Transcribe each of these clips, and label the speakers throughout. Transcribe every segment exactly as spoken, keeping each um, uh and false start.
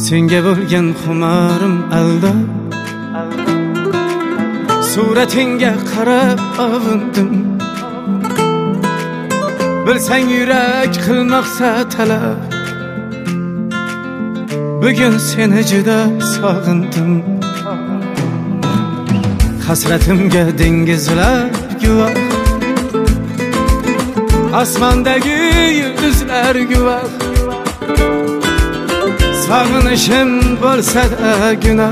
Speaker 1: Senga bo'lgan xumarim alda, suratingga qarab avundim. Bilsang yurak qilmoqsa talab, bugun seni juda sog'indim. Hasratimga dengizlar guvoh, osmondagi yulduzlar guvoh. Sog'inishim bo'lsa-da gunoh,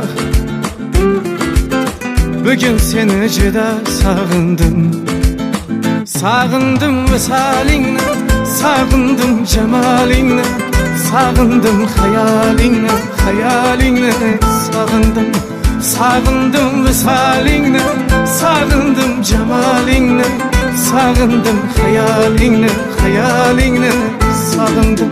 Speaker 1: bugun seni juda sog'indim. Sog'indim visolingni, sog'indim jamolingni, sog'indim xayolingni, xayolingni sog'indim. Sog'indim visolingni, sog'indim jamolingni, sog'indim xayolingni, xayolingni sog'indim.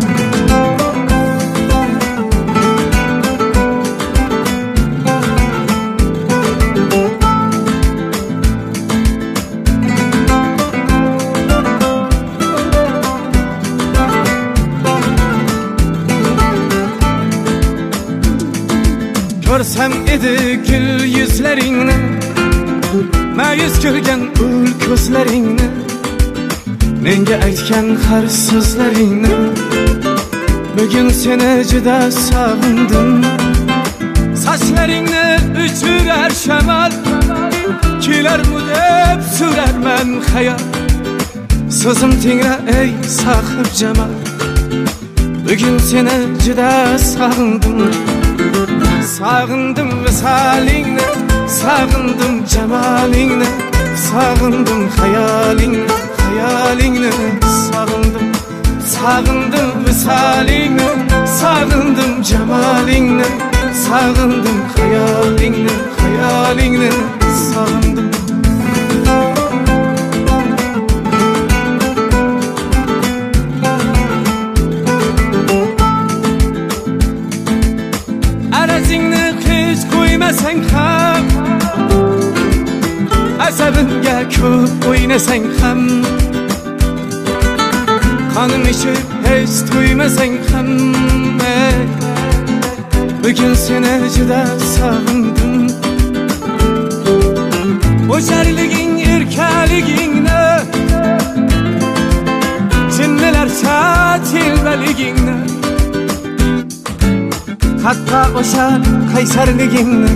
Speaker 1: Ko'rsam edi gul yuzlaringni, ma'yus ko'rgan ul ko'zlaringni, menga aytgan har so'zlaringni, bugun seni juda sog'indim. Sochlaringni uchurar shamol, kelarmu deb surarman xayol. So'zim tingra ey sohib jamol, bugun seni juda sog'indim. Sog'indim visolingni, sog'indim jamolingni, sog'indim xayolingni, xayolingni sog'indim. Sog'indim visolingni, sog'indim jamolingni, sog'indim xayolingni, xayolingni sog'indim. Arazingni hech qo'ymasang ham, asabimga ko'p o'ynasang ham, qonim ichib hech to'ymasang ham, bugun seni juda sog'indim. O'jarliging, erkaligingni, jinnilarcha telbaligingni, hatto o'sha qaysarligingni,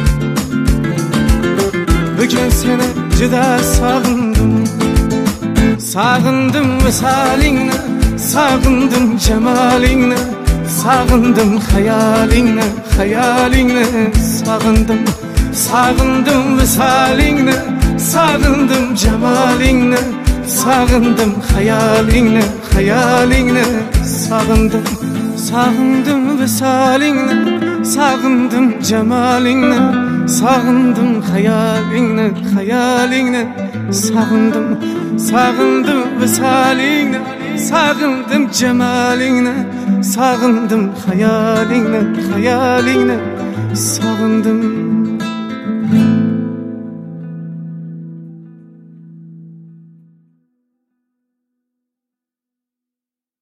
Speaker 1: bugun seni juda sog'indim. Sog'indim visolingni, sog'indim jamolingni, sog'indim xayolingni, xayolingni sog'indim. Sog'indim visolingni, sog'indim jamolingni, sog'indim xayolingni, xayolingni sog'indim. Sog'indim visolingni, sog'indim jamolingni, sog'indim xayolingni, xayolingni sog'indim. Sog'indim visolingni, sog'indim jamolingni, sog'indim xayolingni, xayolingni sog'indim.